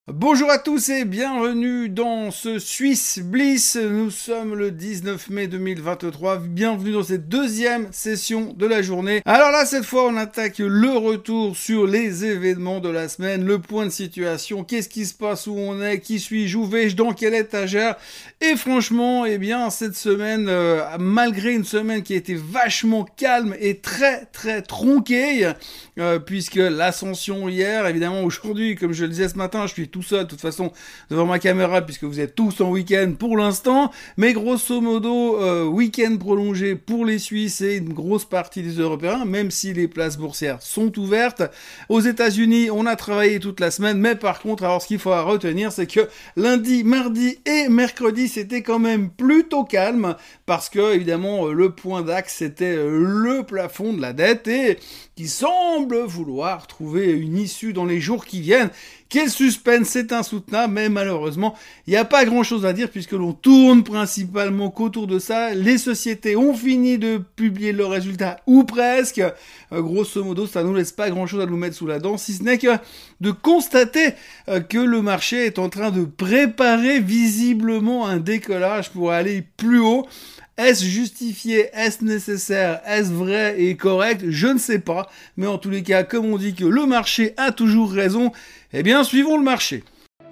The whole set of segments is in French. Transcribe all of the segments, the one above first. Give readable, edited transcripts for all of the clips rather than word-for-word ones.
Bonjour à tous et bienvenue dans ce Swiss Bliss. Nous sommes le 19 mai 2023. Bienvenue dans cette deuxième session de la journée. Alors là, cette fois, on attaque le retour sur les événements de la semaine, le point de situation, qu'est-ce qui se passe, où on est, qui suis-je, où vais-je, dans quelle étagère. Et franchement, eh bien, cette semaine, malgré une semaine qui a été vachement calme et très tronquée, puisque l'ascension hier, évidemment aujourd'hui, comme je le disais ce matin, je suis tout seul de toute façon devant ma caméra puisque vous êtes tous en week-end pour l'instant, mais grosso modo week-end prolongé pour les Suisses et une grosse partie des Européens, même si les places boursières sont ouvertes. Aux États-Unis, on a travaillé toute la semaine, mais par contre, alors ce qu'il faut retenir, c'est que lundi, mardi et mercredi, c'était quand même plutôt calme parce que évidemment le point d'axe c'était le plafond de la dette et qui semble vouloir trouver une issue dans les jours qui viennent. Quel suspense, c'est insoutenable, mais malheureusement, il n'y a pas grand-chose à dire puisque l'on tourne principalement qu'autour de ça. Les sociétés ont fini de publier leurs résultats, ou presque. Grosso modo, ça nous laisse pas grand-chose à nous mettre sous la dent, si ce n'est que de constater que le marché est en train de préparer visiblement un décollage pour aller plus haut. Est-ce justifié? Est-ce nécessaire? Est-ce vrai et correct? Je ne sais pas. Mais en tous les cas, comme on dit que le marché a toujours raison, eh bien, suivons le marché.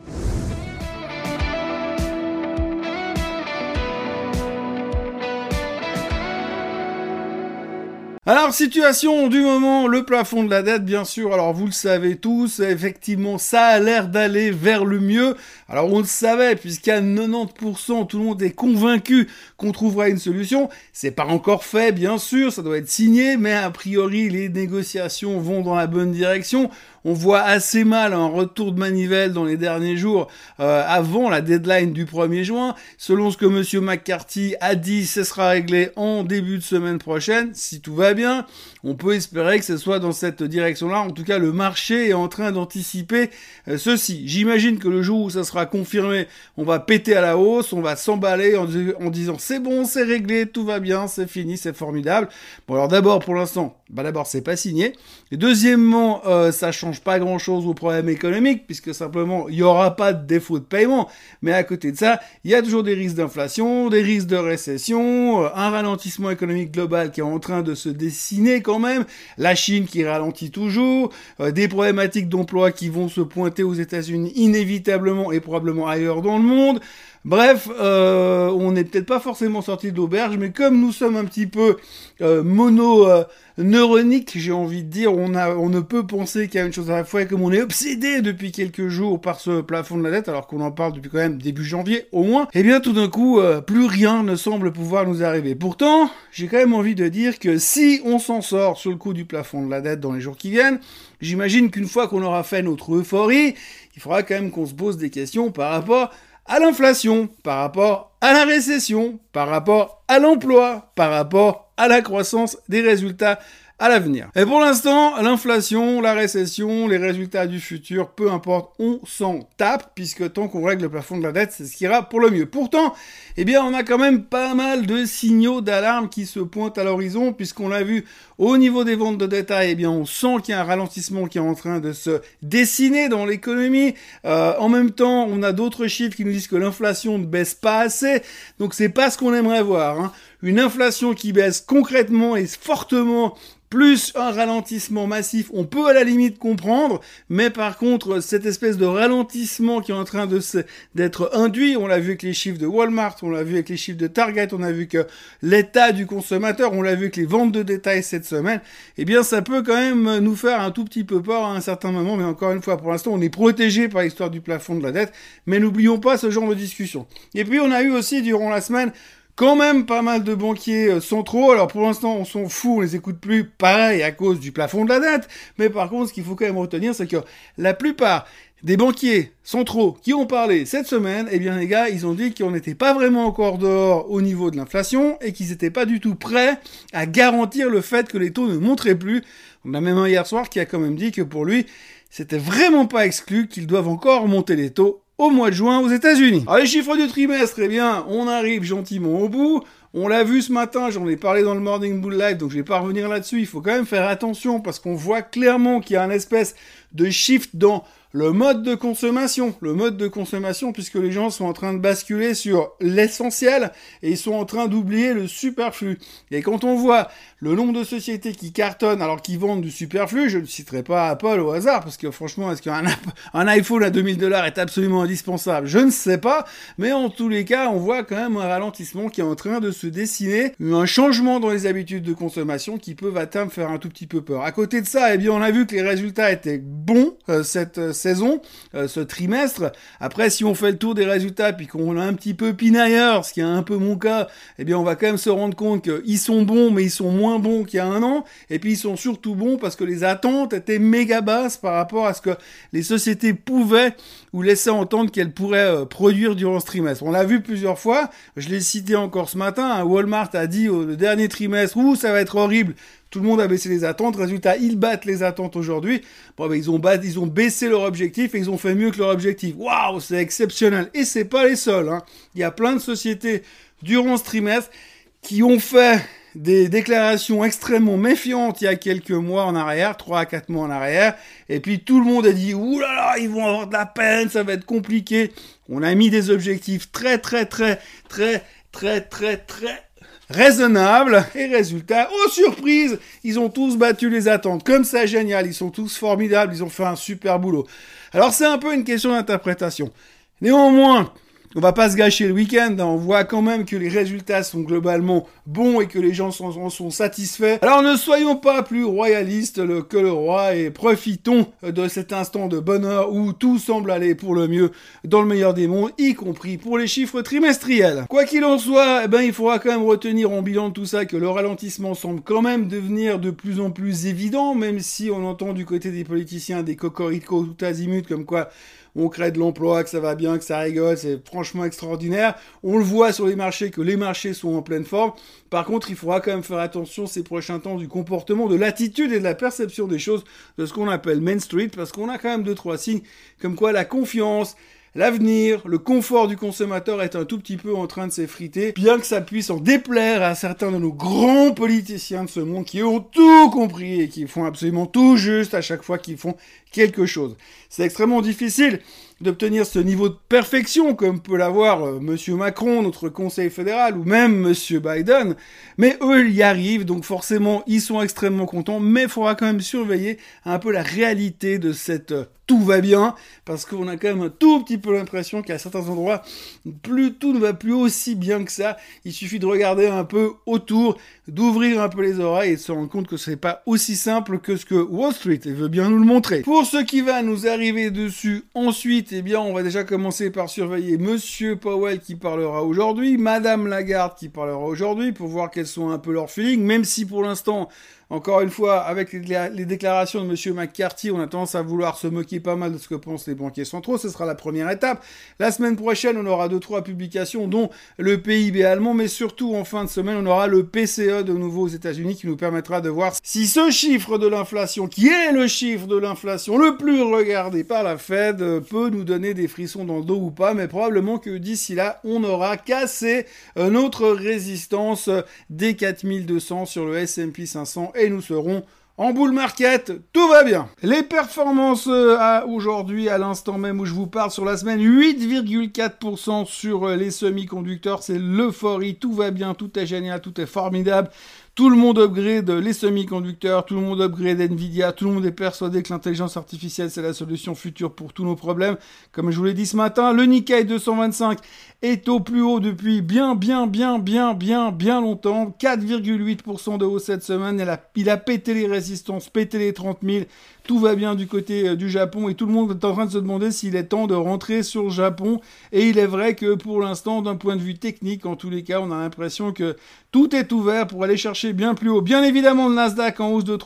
Alors, situation du moment, le plafond de la dette, bien sûr. Alors, vous le savez tous, effectivement, ça a l'air d'aller vers le mieux. Alors, on le savait, puisqu'à 90%, tout le monde est convaincu qu'on trouvera une solution. C'est pas encore fait, bien sûr, ça doit être signé, mais a priori, les négociations vont dans la bonne direction. On voit assez mal un retour de manivelle dans les derniers jours avant la deadline du 1er juin. Selon ce que Monsieur McCarthy a dit, ce sera réglé en début de semaine prochaine, si tout va bien. On peut espérer que ce soit dans cette direction-là. En tout cas, le marché est en train d'anticiper ceci. J'imagine que le jour où ça sera confirmé, on va péter à la hausse, on va s'emballer en disant c'est bon, c'est réglé, tout va bien, c'est fini, c'est formidable. Bon alors d'abord, pour l'instant, d'abord c'est pas signé. Et deuxièmement, ça change pas grand-chose au problème économique puisque simplement il y aura pas de défaut de paiement. Mais à côté de ça, il y a toujours des risques d'inflation, des risques de récession, un ralentissement économique global qui est en train de se dessiner quand même, la Chine qui ralentit toujours, des problématiques d'emploi qui vont se pointer aux États-Unis inévitablement et probablement ailleurs dans le monde. Bref, on n'est peut-être pas forcément sorti de l'auberge, mais comme nous sommes un petit peu neuronique, j'ai envie de dire, on ne peut penser qu'il y a une chose à la fois, et comme on est obsédé depuis quelques jours par ce plafond de la dette, alors qu'on en parle depuis quand même début janvier au moins, eh bien tout d'un coup, plus rien ne semble pouvoir nous arriver. Pourtant, j'ai quand même envie de dire que si on s'en sort sur le coup du plafond de la dette dans les jours qui viennent, j'imagine qu'une fois qu'on aura fait notre euphorie, il faudra quand même qu'on se pose des questions par rapport à l'inflation, par rapport à la récession, par rapport à l'emploi, par rapport à la croissance des résultats à l'avenir. Et pour l'instant, l'inflation, la récession, les résultats du futur, peu importe, on s'en tape, puisque tant qu'on règle le plafond de la dette, c'est ce qui ira pour le mieux. Pourtant, eh bien, on a quand même pas mal de signaux d'alarme qui se pointent à l'horizon, puisqu'on l'a vu au niveau des ventes de détail, eh bien, on sent qu'il y a un ralentissement qui est en train de se dessiner dans l'économie. En même temps, on a d'autres chiffres qui nous disent que l'inflation ne baisse pas assez, donc c'est pas ce qu'on aimerait voir, hein. Une inflation qui baisse concrètement et fortement, plus un ralentissement massif, on peut à la limite comprendre, mais par contre, cette espèce de ralentissement qui est en train d'être induit, on l'a vu avec les chiffres de Walmart, on l'a vu avec les chiffres de Target, on a vu que l'état du consommateur, on l'a vu avec les ventes de détail cette semaine, eh bien ça peut quand même nous faire un tout petit peu peur à un certain moment, mais encore une fois, pour l'instant, on est protégé par l'histoire du plafond de la dette, mais n'oublions pas ce genre de discussion. Et puis on a eu aussi, durant la semaine, quand même pas mal de banquiers centraux. Alors pour l'instant, on s'en fout, on les écoute plus, pareil, à cause du plafond de la dette. Mais par contre, ce qu'il faut quand même retenir, c'est que la plupart des banquiers centraux qui ont parlé cette semaine, eh bien les gars, ils ont dit qu'on n'était pas vraiment encore dehors au niveau de l'inflation et qu'ils n'étaient pas du tout prêts à garantir le fait que les taux ne monteraient plus. On a même un hier soir qui a quand même dit que pour lui, c'était vraiment pas exclu qu'ils doivent encore monter les taux au mois de juin aux États-Unis. Alors les chiffres du trimestre, eh bien, on arrive gentiment au bout. On l'a vu ce matin, j'en ai parlé dans le Morning Bull Live, donc je vais pas revenir là-dessus. Il faut quand même faire attention parce qu'on voit clairement qu'il y a un espèce de shift dans le mode de consommation. Le mode de consommation, puisque les gens sont en train de basculer sur l'essentiel et ils sont en train d'oublier le superflu. Et quand on voit le nombre de sociétés qui cartonnent alors qu'ils vendent du superflu, je ne citerai pas Apple au hasard, parce que franchement, est-ce qu'un iPhone à $2000 est absolument indispensable? Je ne sais pas, mais en tous les cas, on voit quand même un ralentissement qui est en train de se dessiner, un changement dans les habitudes de consommation qui peuvent à terme faire un tout petit peu peur. À côté de ça, eh bien, on a vu que les résultats étaient bons cette saison, ce trimestre. Après, si on fait le tour des résultats puis qu'on a un petit peu pinailleur, ce qui est un peu mon cas, eh bien, on va quand même se rendre compte qu'ils sont bons, mais ils sont moins bons qu'il y a un an. Et puis, ils sont surtout bons parce que les attentes étaient méga basses par rapport à ce que les sociétés pouvaient ou laissaient entendre qu'elles pourraient produire durant ce trimestre. On l'a vu plusieurs fois. Je l'ai cité encore ce matin. Walmart a dit au dernier trimestre, ça va être horrible. Tout le monde a baissé les attentes. Résultat, ils battent les attentes aujourd'hui. Bon, ben, ils ont baissé leur objectif et ils ont fait mieux que leur objectif. Waouh, c'est exceptionnel. Et c'est pas les seuls, hein. Il y a plein de sociétés durant ce trimestre qui ont fait des déclarations extrêmement méfiantes il y a quelques mois en arrière, 3 à 4 mois en arrière. Et puis tout le monde a dit, oulala, ils vont avoir de la peine, ça va être compliqué. On a mis des objectifs très raisonnable, et résultat, oh surprise, ils ont tous battu les attentes. Comme ça, génial, ils sont tous formidables, ils ont fait un super boulot. Alors c'est un peu une question d'interprétation. Néanmoins, on va pas se gâcher le week-end, hein. On voit quand même que les résultats sont globalement bons et que les gens en sont satisfaits. Alors ne soyons pas plus royalistes que le roi et profitons de cet instant de bonheur où tout semble aller pour le mieux dans le meilleur des mondes, y compris pour les chiffres trimestriels. Quoi qu'il en soit, il faudra quand même retenir en bilan de tout ça que le ralentissement semble quand même devenir de plus en plus évident, même si on entend du côté des politiciens des cocoricots tout azimuts comme quoi on crée de l'emploi, que ça va bien, que ça rigole, c'est franchement extraordinaire. On le voit sur les marchés, que les marchés sont en pleine forme. Par contre, il faudra quand même faire attention ces prochains temps du comportement, de l'attitude et de la perception des choses de ce qu'on appelle Main Street, parce qu'on a quand même 2-3 signes comme quoi la confiance, l'avenir, le confort du consommateur est un tout petit peu en train de s'effriter, bien que ça puisse en déplaire à certains de nos grands politiciens de ce monde qui ont tout compris et qui font absolument tout juste à chaque fois qu'ils font quelque chose. C'est extrêmement difficile d'obtenir ce niveau de perfection comme peut l'avoir Monsieur Macron, notre conseil fédéral, ou même Monsieur Biden, mais eux ils y arrivent, donc forcément ils sont extrêmement contents, mais il faudra quand même surveiller un peu la réalité de cette tout va bien, parce qu'on a quand même un tout petit peu l'impression qu'à certains endroits, tout ne va plus aussi bien que ça. Il suffit de regarder un peu autour, d'ouvrir un peu les oreilles et de se rendre compte que c'est pas aussi simple que ce que Wall Street veut bien nous le montrer. Pour ce qui va nous arriver dessus ensuite, on va déjà commencer par surveiller Monsieur Powell qui parlera aujourd'hui, Madame Lagarde qui parlera aujourd'hui, pour voir quels sont un peu leurs feelings, même si pour l'instant, encore une fois, avec les déclarations de Monsieur McCarthy, on a tendance à vouloir se moquer pas mal de ce que pensent les banquiers centraux. Ce sera la première étape. La semaine prochaine, on aura 2-3 publications, dont le PIB allemand, mais surtout en fin de semaine, on aura le PCE de nouveau aux États-Unis qui nous permettra de voir si ce chiffre de l'inflation, qui est le chiffre de l'inflation le plus regardé par la Fed, peut nous donner des frissons dans le dos ou pas, mais probablement que d'ici là, on aura cassé notre résistance des 4200 sur le S&P 500 et nous serons en bull market, tout va bien. Les performances aujourd'hui, à l'instant même où je vous parle sur la semaine, 8,4% sur les semi-conducteurs, c'est l'euphorie, tout va bien, tout est génial, tout est formidable. Tout le monde upgrade les semi-conducteurs, tout le monde upgrade Nvidia, tout le monde est persuadé que l'intelligence artificielle c'est la solution future pour tous nos problèmes. Comme je vous l'ai dit ce matin, le Nikkei 225 est au plus haut depuis bien longtemps. 4,8% de hausse cette semaine. Il a pété les résistances, pété les 30 000. Tout va bien du côté du Japon et tout le monde est en train de se demander s'il est temps de rentrer sur le Japon. Et il est vrai que pour l'instant, d'un point de vue technique, en tous les cas, on a l'impression que tout est ouvert pour aller chercher bien plus haut. Bien évidemment, le Nasdaq en hausse de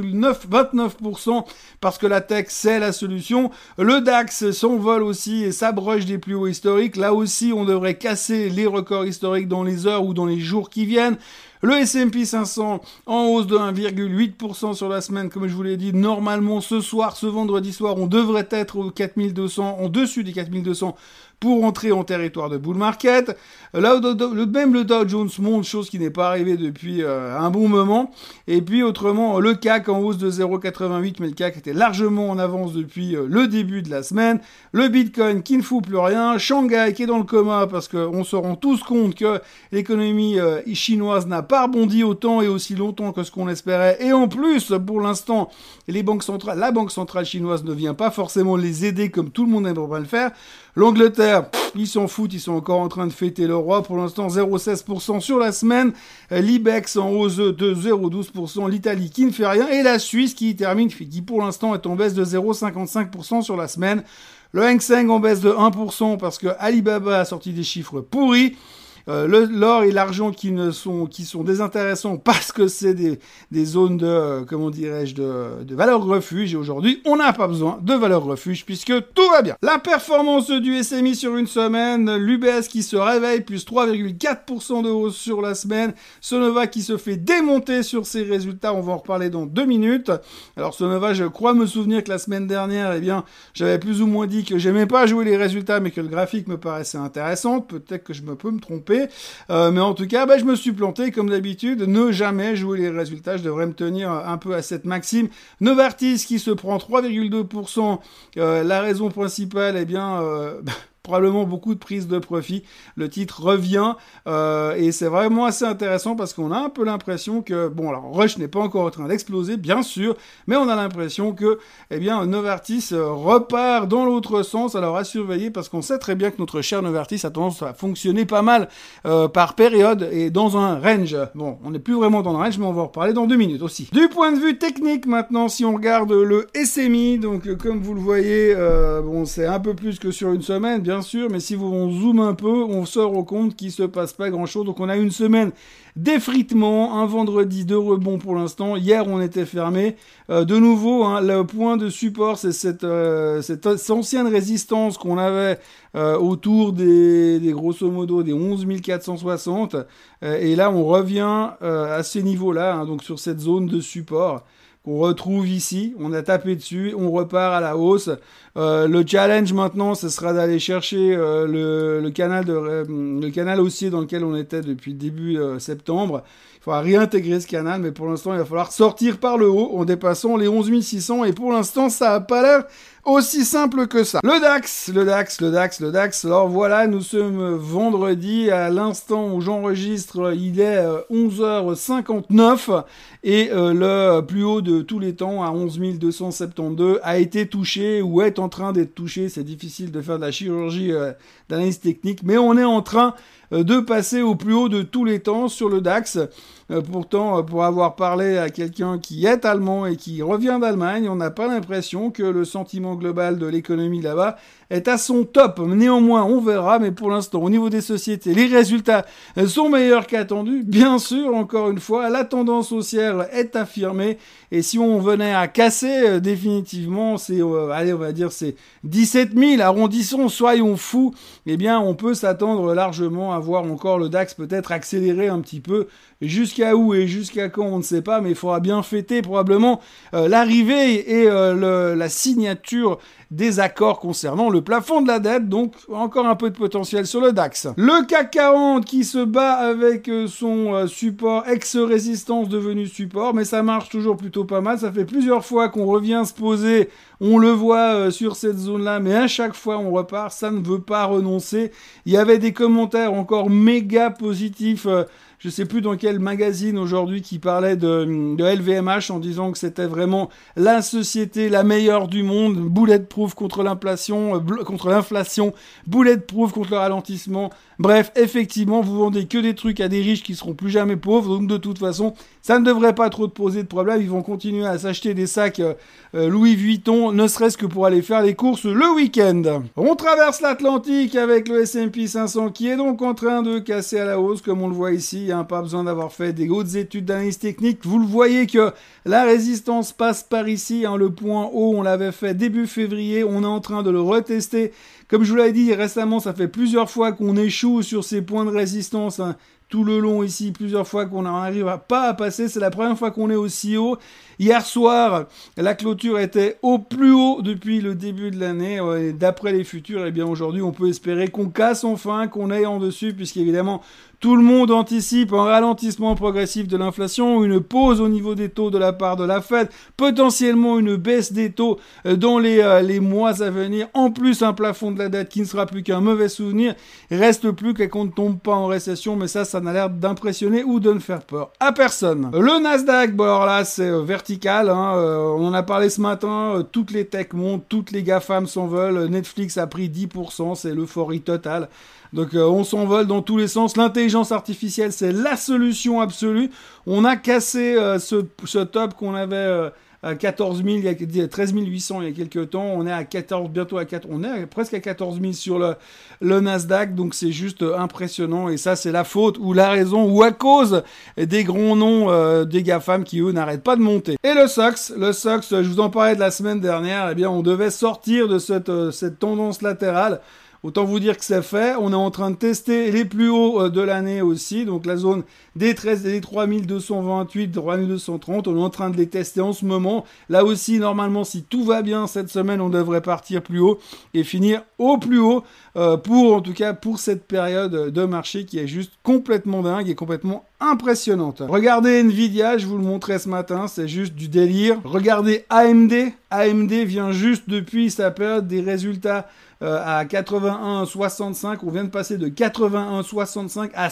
3,29% parce que la tech, c'est la solution. Le DAX s'envole aussi et s'abroge des plus hauts historiques. Là aussi, on devrait casser les records historiques dans les heures ou dans les jours qui viennent. Le S&P 500 en hausse de 1,8% sur la semaine, comme je vous l'ai dit. Normalement, ce vendredi soir, on devrait être aux 4200, en dessus des 4200 pour entrer en territoire de bull market. Là, même le Dow Jones monte, chose qui n'est pas arrivée depuis un bon moment. Et puis autrement, le CAC en hausse de 0,88, mais le CAC était largement en avance depuis le début de la semaine. Le Bitcoin qui ne fout plus rien. Shanghai qui est dans le coma parce qu'on se rend tous compte que l'économie chinoise n'a pas rebondi autant et aussi longtemps que ce qu'on espérait. Et en plus, pour l'instant, la banque centrale chinoise ne vient pas forcément les aider comme tout le monde aimerait le faire. L'Angleterre, ils s'en foutent, ils sont encore en train de fêter le roi. Pour l'instant, 0,16% sur la semaine. L'Ibex en hausse de 0,12%. L'Italie qui ne fait rien. Et la Suisse qui termine, qui pour l'instant est en baisse de 0,55% sur la semaine. Le Hang Seng en baisse de 1% parce que Alibaba a sorti des chiffres pourris. L'or et l'argent qui sont désintéressants parce que c'est des zones de, de valeur refuge. Et aujourd'hui, on n'a pas besoin de valeur refuge puisque tout va bien. La performance du SMI sur une semaine, l'UBS qui se réveille, plus 3,4% de hausse sur la semaine. Sonova qui se fait démonter sur ses résultats. On va en reparler dans 2 minutes. Alors Sonova, je crois me souvenir que la semaine dernière, j'avais plus ou moins dit que j'aimais pas jouer les résultats, mais que le graphique me paraissait intéressant. Peut-être que je peux me tromper. Mais en tout cas, je me suis planté comme d'habitude. Ne jamais jouer les résultats. Je devrais me tenir un peu à cette maxime. Novartis qui se prend 3,2%. La raison principale, probablement beaucoup de prise de profit. Le titre revient et c'est vraiment assez intéressant parce qu'on a un peu l'impression que, Rush n'est pas encore en train d'exploser, bien sûr, mais on a l'impression que, Novartis repart dans l'autre sens. Alors à surveiller parce qu'on sait très bien que notre cher Novartis a tendance à fonctionner pas mal par période et dans un range. Bon, on n'est plus vraiment dans le range, mais on va en reparler dans 2 minutes aussi. Du point de vue technique maintenant, si on regarde le SMI, donc comme vous le voyez, c'est un peu plus que sur une semaine, bien sûr, mais si on zoome un peu, on se rend compte qu'il se passe pas grand-chose. Donc on a une semaine d'effritement, un vendredi de rebond pour l'instant. Hier, on était fermé. De nouveau, le point de support, c'est cette ancienne résistance qu'on avait autour des grosso modo des 11 460. Et là, on revient à ces niveaux-là, donc sur cette zone de support qu'on retrouve ici. On a tapé dessus, on repart à la hausse. Le challenge maintenant, ce sera d'aller chercher le canal haussier dans lequel on était depuis début septembre. Il faudra réintégrer ce canal, mais pour l'instant, il va falloir sortir par le haut en dépassant les 11 600. Et pour l'instant, ça n'a pas l'air aussi simple que ça. Le DAX. Alors voilà, nous sommes vendredi. À l'instant où j'enregistre, il est 11h59 et le plus haut de tous les temps, à 11 272, a été touché ou est en train d'être touché. C'est difficile de faire de la chirurgie d'analyse technique, mais on est en train de passer au plus haut de tous les temps sur le DAX. Pourtant, pour avoir parlé à quelqu'un qui est allemand et qui revient d'Allemagne, on n'a pas l'impression que le sentiment global de l'économie là-bas est à son top. Néanmoins, on verra, mais pour l'instant, au niveau des sociétés, les résultats sont meilleurs qu'attendus. Bien sûr, encore une fois, la tendance haussière est affirmée. Et si on venait à casser définitivement, on va dire c'est 17 000, arrondissons, soyons fous, on peut s'attendre largement à voir encore le DAX peut-être accélérer un petit peu. Jusqu'à où et jusqu'à quand, on ne sait pas, mais il faudra bien fêter probablement l'arrivée et la signature des accords concernant le plafond de la dette, donc encore un peu de potentiel sur le DAX. Le CAC 40 qui se bat avec son support ex-résistance devenu support, mais ça marche toujours plutôt pas mal. Ça fait plusieurs fois qu'on revient se poser, on le voit sur cette zone-là, mais à chaque fois on repart, ça ne veut pas renoncer. Il y avait des commentaires encore méga positifs, je sais plus dans quel magazine aujourd'hui qui parlait de LVMH en disant que c'était vraiment la société la meilleure du monde, bulletproof contre l'inflation, bulletproof contre le ralentissement. Bref, effectivement, vous vendez que des trucs à des riches qui seront plus jamais pauvres, donc de toute façon, ça ne devrait pas trop te poser de problème. Ils vont continuer à s'acheter des sacs Louis Vuitton, ne serait-ce que pour aller faire les courses le week-end. On traverse l'Atlantique avec le S&P 500 qui est donc en train de casser à la hausse, comme on le voit ici. Pas besoin d'avoir fait des hautes études d'analyse technique. Vous le voyez que la résistance passe par ici. Le point haut, on l'avait fait début février. On est en train de le retester Comme je vous l'avais dit récemment, ça fait plusieurs fois qu'on échoue sur ces points de résistance, hein, tout le long ici, plusieurs fois qu'on n'arrive pas à passer. C'est la première fois qu'on est aussi haut. Hier soir, la clôture était au plus haut depuis le début de l'année. D'après les futurs, eh bien aujourd'hui, on peut espérer qu'on casse enfin, qu'on aille en dessus, puisqu'évidemment, tout le monde anticipe un ralentissement progressif de l'inflation, une pause au niveau des taux de la part de la Fed, potentiellement une baisse des taux dans les mois à venir, en plus un plafond de la dette qui ne sera plus qu'un mauvais souvenir. Il reste plus qu'on ne tombe pas en récession, mais ça n'a l'air d'impressionner ou de ne faire peur à personne. Le Nasdaq, bon alors là c'est vertical, hein, on en a parlé ce matin, toutes les techs montent, toutes les GAFAM s'envolent, Netflix a pris 10%, c'est l'euphorie totale. Donc on s'envole dans tous les sens. L'intelligence artificielle, c'est la solution absolue. On a cassé ce top qu'on avait à 14 000, il y a 13 800 il y a quelques temps. On est à 14, bientôt à 4, on est presque à 14 000 sur le Nasdaq. Donc c'est juste impressionnant. Et ça, c'est la faute ou la raison ou à cause des grands noms des GAFAM qui, eux, n'arrêtent pas de monter. Et le SOX, je vous en parlais de la semaine dernière, eh bien, on devait sortir de cette tendance latérale. Autant vous dire que c'est fait. On est en train de tester les plus hauts de l'année aussi. Donc la zone des 3228, 3230. On est en train de les tester en ce moment. Là aussi, normalement, si tout va bien cette semaine, on devrait partir plus haut et finir au plus haut pour cette période de marché qui est juste complètement dingue et complètement impressionnante. Regardez Nvidia, je vous le montrais ce matin, c'est juste du délire. Regardez AMD. AMD vient juste depuis sa période des résultats à 81,65. On vient de passer de 81,65 à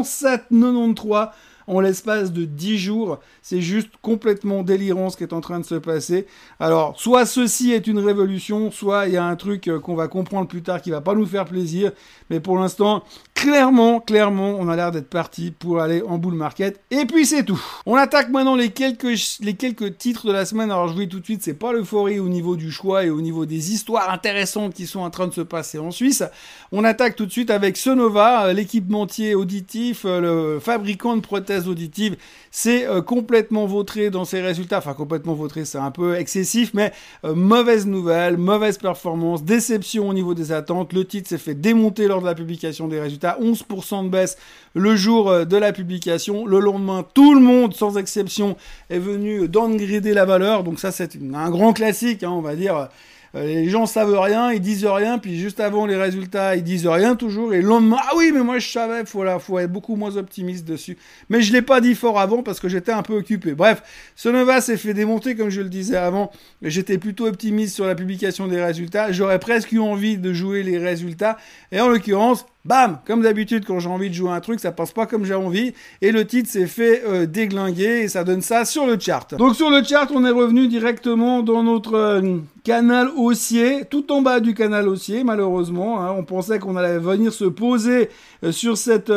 107,93 en l'espace de 10 jours. C'est juste complètement délirant ce qui est en train de se passer. Alors, soit ceci est une révolution, soit il y a un truc qu'on va comprendre plus tard qui va pas nous faire plaisir. Mais pour l'instant, clairement, on a l'air d'être parti pour aller en bull market. Et puis c'est tout. On attaque maintenant les quelques titres de la semaine. Alors je vous dis tout de suite, c'est pas l'euphorie au niveau du choix et au niveau des histoires intéressantes qui sont en train de se passer en Suisse. On attaque tout de suite avec Sonova, l'équipementier auditif, le fabricant de prothèses auditives. C'est complètement vautré dans ses résultats. Enfin, complètement vautré, c'est un peu excessif, mais mauvaise nouvelle, mauvaise performance, déception au niveau des attentes. Le titre s'est fait démonter lors de la publication des résultats. 11% de baisse le jour de la publication. Le lendemain, tout le monde, sans exception, est venu downgrader la valeur. Donc ça, c'est un grand classique, hein, on va dire. Les gens savent rien, ils disent rien, puis juste avant les résultats, ils disent rien toujours, et le lendemain, ah oui, mais moi je savais, faut être beaucoup moins optimiste dessus. Mais je l'ai pas dit fort avant parce que j'étais un peu occupé. Bref, Sonova s'est fait démonter, comme je le disais avant. J'étais plutôt optimiste sur la publication des résultats. J'aurais presque eu envie de jouer les résultats, et en l'occurrence, bam, comme d'habitude, quand j'ai envie de jouer un truc, ça passe pas comme j'ai envie. Et le titre s'est fait déglinguer et ça donne ça sur le chart. Donc sur le chart, on est revenu directement dans notre canal haussier, tout en bas du canal haussier, malheureusement. Hein. On pensait qu'on allait venir se poser sur cette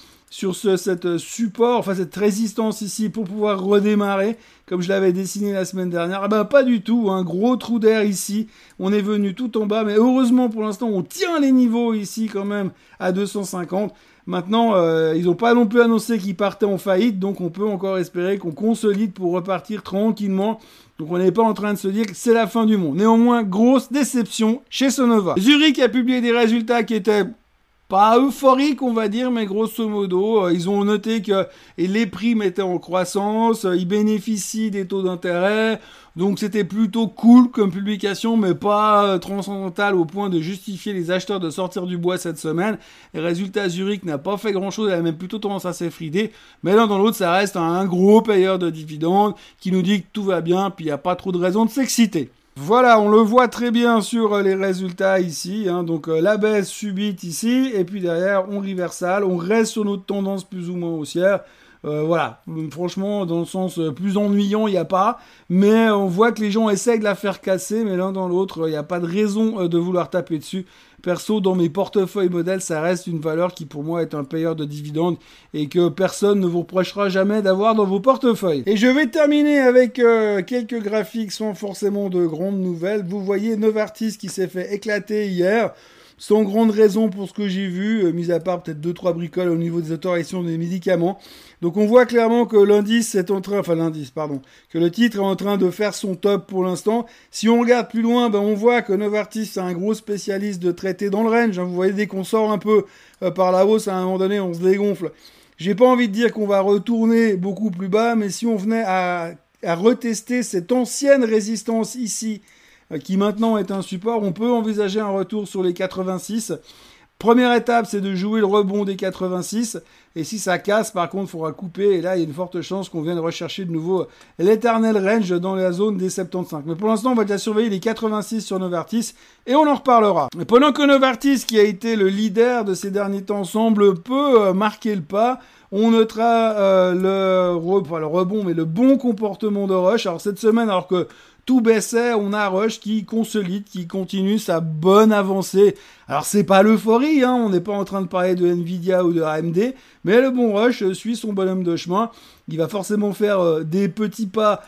support, enfin cette résistance ici pour pouvoir redémarrer, comme je l'avais dessiné la semaine dernière. Ah ben pas du tout, un gros trou d'air ici. On est venu tout en bas, mais heureusement pour l'instant on tient les niveaux ici quand même à 250. Maintenant, ils n'ont pas non plus annoncé qu'ils partaient en faillite, donc on peut encore espérer qu'on consolide pour repartir tranquillement. Donc on n'est pas en train de se dire que c'est la fin du monde. Néanmoins, grosse déception chez Sonova. Zurich a publié des résultats qui étaient pas euphorique, on va dire, mais grosso modo, ils ont noté que les primes étaient en croissance, ils bénéficient des taux d'intérêt, donc c'était plutôt cool comme publication, mais pas transcendantal au point de justifier les acheteurs de sortir du bois cette semaine. Les résultats, Zurich n'a pas fait grand-chose, elle a même plutôt tendance à s'effriter, mais l'un dans l'autre, ça reste un gros payeur de dividendes qui nous dit que tout va bien, puis il n'y a pas trop de raison de s'exciter. Voilà, on le voit très bien sur les résultats ici, hein, donc la baisse subite ici, et puis derrière on reversal, on reste sur notre tendance plus ou moins haussière. Voilà, franchement, dans le sens plus ennuyant, il n'y a pas, mais on voit que les gens essaient de la faire casser, mais l'un dans l'autre, il n'y a pas de raison de vouloir taper dessus. Perso, dans mes portefeuilles modèles, ça reste une valeur qui pour moi est un payeur de dividendes et que personne ne vous reprochera jamais d'avoir dans vos portefeuilles. Et je vais terminer avec quelques graphiques sans forcément de grandes nouvelles. Vous voyez Novartis qui s'est fait éclater hier. sans grande raison pour ce que j'ai vu, mis à part peut-être 2-3 bricoles au niveau des autorisations des médicaments. Donc on voit clairement que que le titre est en train de faire son top pour l'instant. Si on regarde plus loin, on voit que Novartis c'est un gros spécialiste de traiter dans le range. Vous voyez, dès qu'on sort un peu par la hausse, à un moment donné, on se dégonfle. J'ai pas envie de dire qu'on va retourner beaucoup plus bas, mais si on venait à retester cette ancienne résistance ici, qui maintenant est un support, on peut envisager un retour sur les 86. Première étape, c'est de jouer le rebond des 86. Et si ça casse, par contre, il faudra couper. Et là, il y a une forte chance qu'on vienne rechercher de nouveau l'éternel range dans la zone des 75. Mais pour l'instant, on va déjà surveiller les 86 sur Novartis. Et on en reparlera. Et pendant que Novartis, qui a été le leader de ces derniers temps, semble peu marquer le pas, on notera le rebond, mais le bon comportement de Rush. Alors cette semaine, alors que tout baissait, on a Rush qui consolide, qui continue sa bonne avancée. Alors c'est pas l'euphorie, on n'est pas en train de parler de Nvidia ou de AMD, mais le bon Rush suit son bonhomme de chemin. Il va forcément faire des petits pas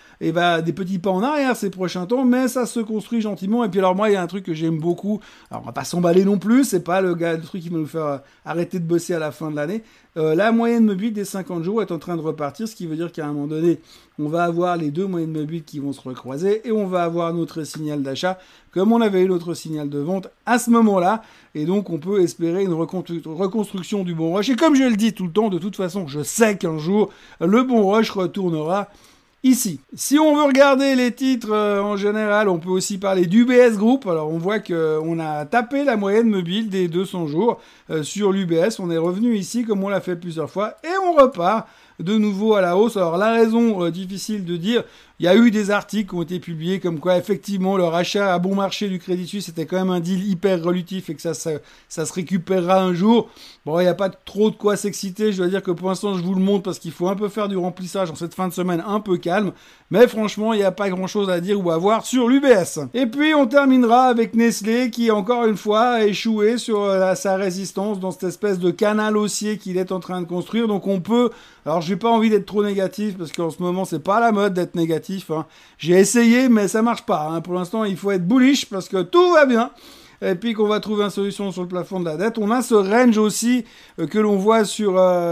en arrière ces prochains temps, mais ça se construit gentiment. Et puis alors moi, il y a un truc que j'aime beaucoup. Alors on va pas s'emballer non plus, c'est pas le truc qui va nous faire arrêter de bosser à la fin de l'année. La moyenne mobile des 50 jours est en train de repartir, ce qui veut dire qu'à un moment donné, on va avoir les deux moyennes mobiles qui vont se recroiser et on va avoir notre signal d'achat comme on avait eu notre signal de vente à ce moment-là. Et donc, on peut espérer une reconstruction du bon rush. Et comme je le dis tout le temps, de toute façon, je sais qu'un jour, le bon rush retournera ici. Si on veut regarder les titres en général, on peut aussi parler d'UBS Group. Alors, on voit qu'on a tapé la moyenne mobile des 200 jours sur l'UBS. On est revenu ici, comme on l'a fait plusieurs fois. Et on repart de nouveau à la hausse. Alors, la raison difficile de dire... Il y a eu des articles qui ont été publiés comme quoi, effectivement, le rachat à bon marché du Crédit Suisse était quand même un deal hyper relutif et que ça se récupérera un jour. Bon, il n'y a pas trop de quoi s'exciter. Je dois dire que pour l'instant, je vous le montre parce qu'il faut un peu faire du remplissage en cette fin de semaine un peu calme. Mais franchement, il n'y a pas grand-chose à dire ou à voir sur l'UBS. Et puis, on terminera avec Nestlé qui, encore une fois, a échoué sur sa résistance dans cette espèce de canal haussier qu'il est en train de construire. Donc, on peut... Alors, j'ai pas envie d'être trop négatif parce qu'en ce moment, c'est pas la mode d'être négatif. J'ai essayé, mais ça marche pas. Pour l'instant, il faut être bullish parce que tout va bien. Et puis qu'on va trouver une solution sur le plafond de la dette. On a ce range aussi que l'on voit sur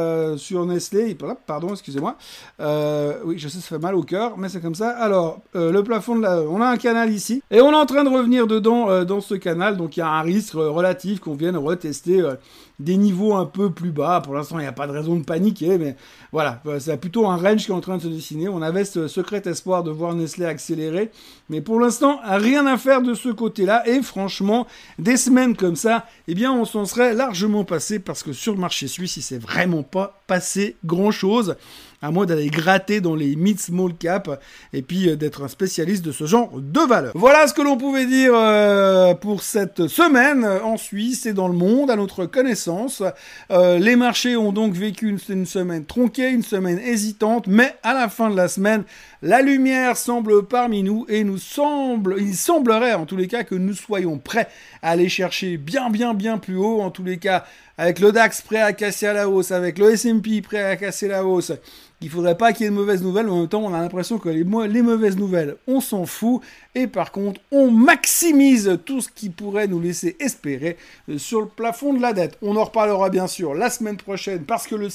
Nestlé. Pardon, excusez-moi. Oui, je sais, ça fait mal au cœur, mais c'est comme ça. Alors, le plafond on a un canal ici. Et on est en train de revenir dedans dans ce canal. Donc, il y a un risque relatif qu'on vienne retester des niveaux un peu plus bas. Pour l'instant, il n'y a pas de raison de paniquer, mais voilà, c'est plutôt un range qui est en train de se dessiner. On avait ce secret espoir de voir Nestlé accélérer, mais pour l'instant, rien à faire de ce côté-là. Et franchement, des semaines comme ça, eh bien, on s'en serait largement passé parce que sur le marché suisse, il s'est vraiment pas passé grand-chose, à moins d'aller gratter dans les mid-small cap et puis d'être un spécialiste de ce genre de valeur. Voilà ce que l'on pouvait dire pour cette semaine en Suisse et dans le monde à notre connaissance. Les marchés ont donc vécu une semaine tronquée, une semaine hésitante, mais à la fin de la semaine, la lumière semble parmi nous et il semblerait en tous les cas que nous soyons prêts à aller chercher bien plus haut, en tous les cas avec le DAX prêt à casser à la hausse, avec le S&P prêt à casser la hausse. Il faudrait pas qu'il y ait de mauvaises nouvelles, mais en même temps, on a l'impression que les mauvaises nouvelles, on s'en fout. Et par contre, on maximise tout ce qui pourrait nous laisser espérer sur le plafond de la dette. On en reparlera bien sûr la semaine prochaine, parce que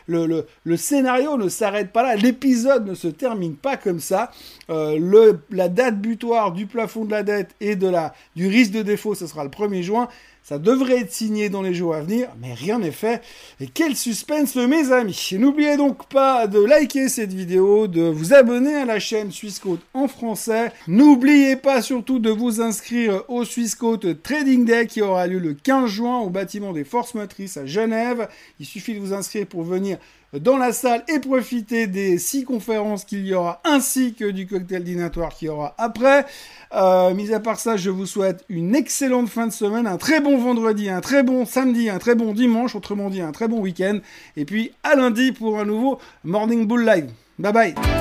le scénario ne s'arrête pas là. L'épisode ne se termine pas comme ça. La date butoir du plafond de la dette et du risque de défaut, ce sera le 1er juin. Ça devrait être signé dans les jours à venir, mais rien n'est fait. Et quel suspense, mes amis! N'oubliez donc pas de liker cette vidéo, de vous abonner à la chaîne Swissquote en français. N'oubliez pas surtout de vous inscrire au Swissquote Trading Day qui aura lieu le 15 juin au bâtiment des Forces Motrices à Genève. Il suffit de vous inscrire pour venir dans la salle et profiter des 6 conférences qu'il y aura, ainsi que du cocktail dînatoire qu'il y aura après. Mis à part ça, je vous souhaite une excellente fin de semaine, un très bon vendredi, un très bon samedi, un très bon dimanche, autrement dit un très bon week-end. Et puis à lundi pour un nouveau Morning Bull Live. Bye bye.